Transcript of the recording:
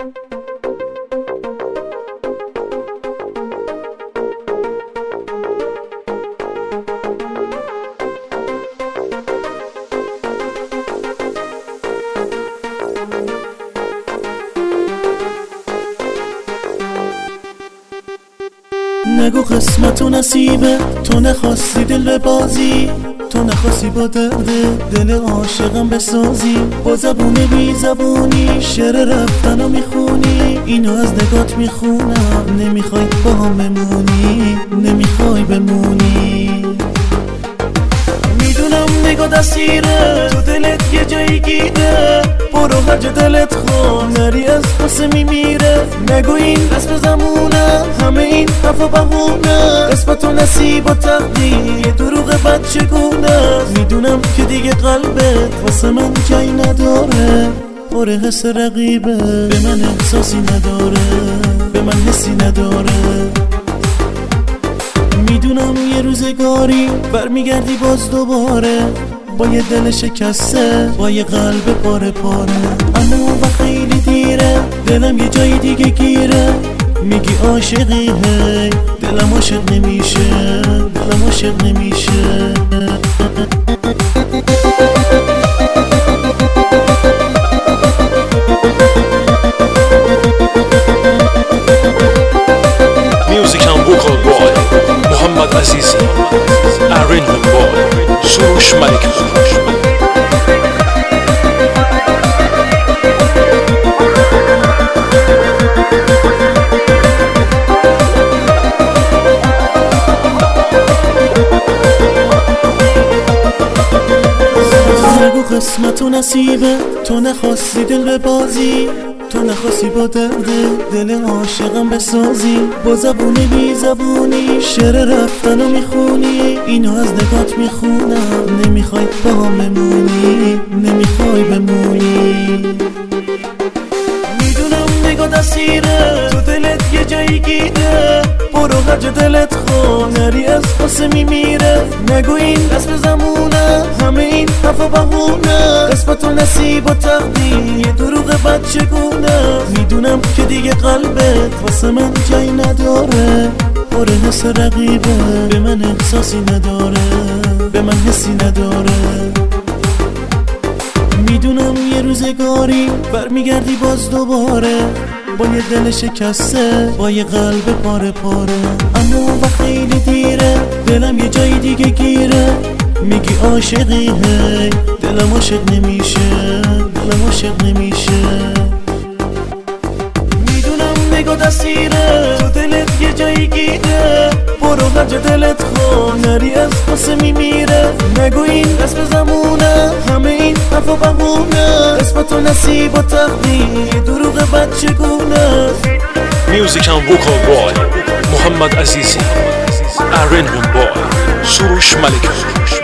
نگو قسمت و نصیبه، تو نخواستی دل ببازی، تو نخواستی با درد دل عاشقم بسازی. با زبون بی زبونی شعر رفتنو میخونی، اینو از نگات میخونم. نمیخوای با هم بمونی، نمیخوای بمونی. میدونم نگاه دستیره، تو دلت یه جایی گیره. برو هر جا دلت خواه، نری از قصه میمیره. نگو این رسم زمونه، همه این حرفا بهونه. قسمت و نصیب و تقدیر یه دروغ بچگونه. میدونم که دیگه قلبت واسه من جایی نداره. پر حس رقیبه، به من احساسی نداره، به من حسی نداره. میدونم یه روزگاری برمیگردی باز دوباره، با یه دل شکسته، با یه قلب پاره پاره. اما اون وقت خیلی دیره، دلم یه جای دیگه گیره. میگی عاشقی هی، دلم عاشق نمیشه، دلم عاشق نمیشه. Music and vocal boy محمد عزیزی، arrangement boy سروش ملک. نگو قسمت و نصیبه، تو نخواستی دل ببازی، تو نخواستی با درد دل عاشقم بسازی. با زبون بی زبونی شعر رفتنو میخونی، اینو از نگات میخونم. نمیخوای با هم بمونی، نمیخوای بمونی. میدونم نگاه دستیره، تو دلت یه جایی گیره. برو هر جا دلت خواه، نری از قصه میمیره. نگو این رسم زمونه، همه این حرفا بهونه. قسمت و نصیب و تقدیر یه دروغ بچگونه. میدونم که دیگه قلبت واسه من جایی نداره. پر حس رقیبه، به من احساسی نداره، به من حسی نداره. میدونم یه روزگاری برمیگردی باز دوباره، با یه دل شکسته، با یه قلب پاره پاره. اما اون وقت خیلی دیره، دلم یه جایی دیگه گیره. میگی عاشقی هی، دلم عاشق نمیشه، دلم عاشق نمیشه. میدونم نگاه دستیره، تو دلت یه جایی گیره. برو هر جا دلت خواه، نری از قصه میمیره. نگو این رسم زمونه، همه این حرفا بهونه. قسمت و نصیب و تقدیر یه دروغ بچگونه. Music and vocal boy محمد عزیزی، arrangement boy سروش ملک.